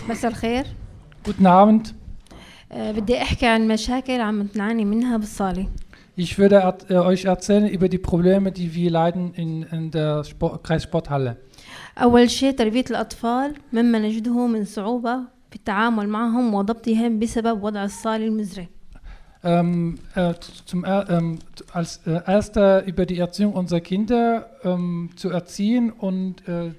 مساء الخير. Guten Abend. بدي أحكي عن مشاكل عم نعاني منها بالصالة. Ich würde euch erzählen über die Probleme, die wir leiden in der Kreissporthalle. أول شيء تربية الأطفال مما نجده من صعوبة في التعامل معهم وضبطهم بسبب وضع الصالة المزري. Als erster über die Erziehung unserer Kinder zu erziehen und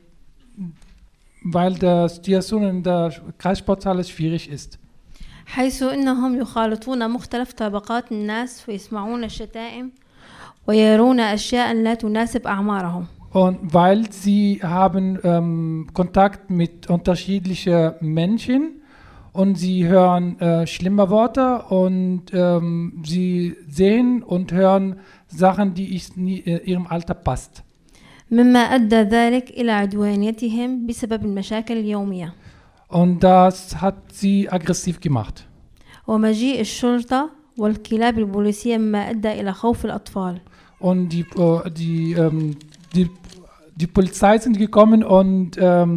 weil die Situation in der Kreissporthalle schwierig ist. حيث إنهم يخالطون مختلف طبقات الناس ويسمعون الشتائم ويرون أشياء لا تناسب أعمارهم. Und weil sie haben Kontakt mit unterschiedlichen Menschen und sie hören schlimme Worte und sie sehen und hören Sachen, die ihrem Alter passt. مما أدى ذلك إلى عدوانيتهم بسبب المشاكل اليومية. Und das hat sie aggressiv gemacht. ومجيء الشرطة والكلاب البوليسية مما أدى إلى خوف الأطفال. Und die Polizei sind gekommen und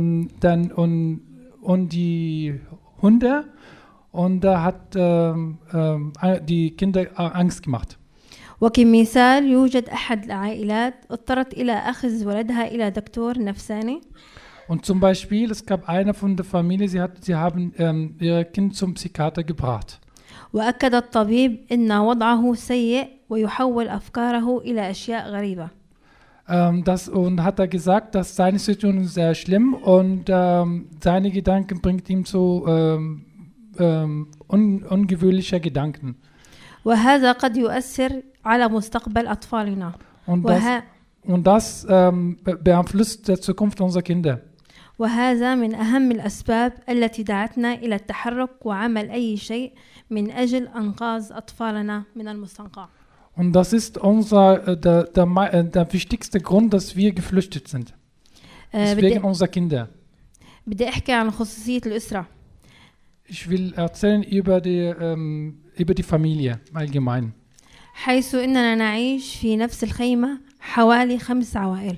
die Hunde und da hat die Kinder Angst gemacht. وكمثال يوجد أحد العائلات اضطرت إلى أخذ ولدها إلى دكتور نفساني. Und zum Beispiel, es gab eine von der Familie, sie haben ihr Kind zum Psychiater gebracht. وأكد الطبيب أن وضعه سيء ويحول أفكاره إلى أشياء غريبة. Und hat er gesagt, dass seine Situation sehr schlimm und seine Gedanken bringt ihm zu ungewöhnlicher Gedanken. وهذا قد يؤثر على مستقبل أطفالنا. Und das beeinflusst die Zukunft unserer Kinder. وهذا من أهم الأسباب التي دعتنا إلى التحرك وعمل أي شيء من أجل إنقاذ أطفالنا من المستنقع. Und das ist der wichtigste Grund, dass wir geflüchtet sind. Wegen unserer Kinder. بدي أحكي عن خصوصية الأسرة. Ich will erzählen über die Familie allgemein. حيث إننا نعيش في نفس الخيمة حوالي 5 عوائل.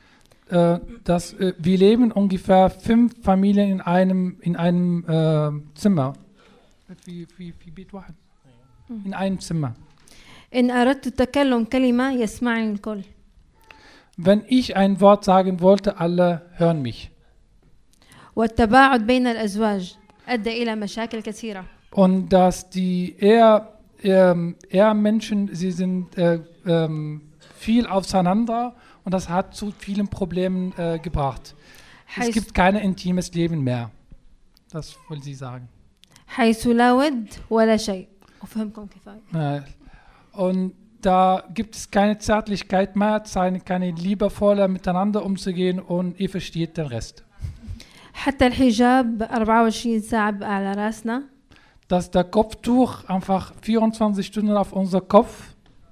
Wir leben ungefähr 5 Familien in einem Zimmer. In einem Zimmer. إن أردت التكلم كلمة يسمعني الكل. Wenn ich ein Wort sagen wollte, alle hören mich. والتباعد بين الأزواج أدى إلى مشاكل كثيرة. Und dass die Menschen, sie sind viel auseinander und das hat zu vielen Problemen gebracht. Es gibt kein intimes Leben mehr. Das will sie sagen. حيث لا ود ولا شيء. أفهمكم كفاية. Und da gibt es keine Zärtlichkeit mehr, keine liebevoller miteinander umzugehen und ihr versteht den Rest. حتى الحجاب 24 ساعة على رأسنا. Dass der Kopftuch einfach 24 Stunden auf unser Kopf.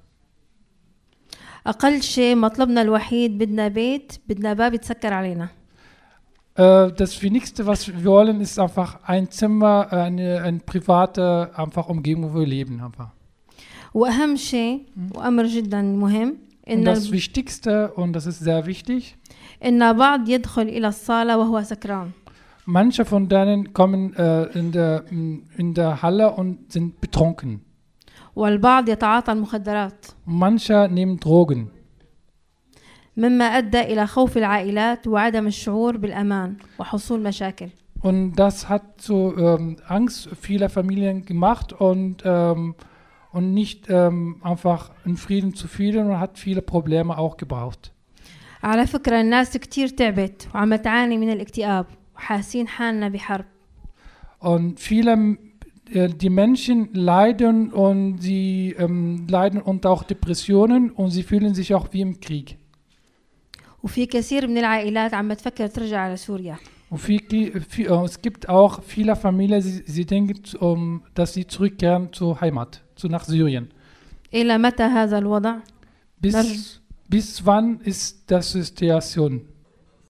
أقل شيء مطلبنا الوحيد بدنا بيت بدنا باب يتسكر علينا. Das Wenigste, was wir wollen, ist einfach ein Zimmer, eine private einfach Umgebung, wo wir leben einfach. وأهم شيء وأمر جدا مهم Und das Wichtigste, und das ist sehr wichtig, إن بعض يدخل إلى الصالة وهو سكران. Manche von denen kommen in der Halle und sind betrunken. والبعض يتعاطى المخدرات. Manche nehmen Drogen. مما أدى إلى خوف العائلات وعدم الشعور بالأمان وحصول مشاكل. Und das hat zu Angst vieler Familien gemacht und nicht einfach in Frieden zu fühlen und hat viele Probleme auch gebraucht. على فكرة الناس كتير تعبت وعم تعاني من الاكتئاب وحاسين حالنا بحرب. Und die Menschen leiden und sie leiden unter auch Depressionen und sie fühlen sich auch wie im Krieg. وفي كثير من العائلات عم تفكر ترجع على سوريا. Es gibt auch viele Familien, sie denken, dass sie zurückkehren zur Heimat, nach Syrien. إلى متى هذا الوضع؟ Bis wann ist das Situation?